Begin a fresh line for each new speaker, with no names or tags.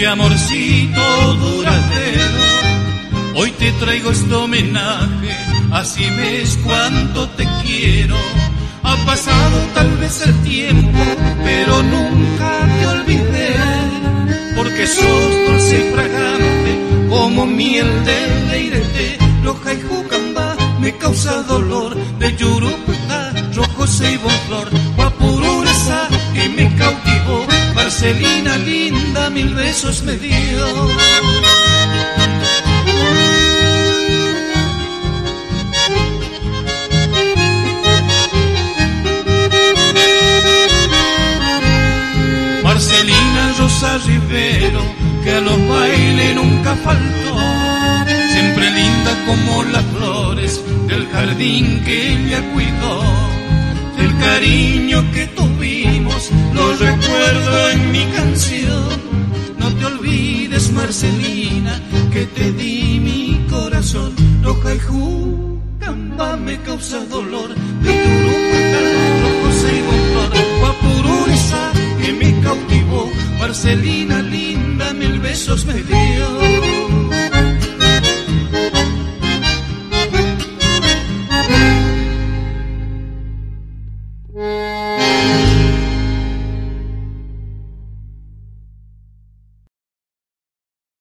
amorcito duradero. Hoy te traigo este homenaje, así ves cuánto te quiero. Ha pasado tal vez el tiempo, pero nunca te olvidé, porque sos dulce y fragante como miel de leirete. Loja y Jucamba me causa dolor, de Yurupetá, Rojo Ceibo Flor, Guapurureza que me cautivó, Marcelina linda 1000 besos me dio. Marcelina Rosa Rivero, que a los bailes nunca faltó, siempre linda como las flores del jardín que ella cuidó. El cariño que tuvimos lo recuerdo en mi canción. No te olvides, Marcelina, que te di mi corazón. Loja y Jucamba me causa dolor, de Yurupetá, Rojo Ceibo Flor, Guapurureza que me cautivó, Marcelina linda 1000 besos me dio.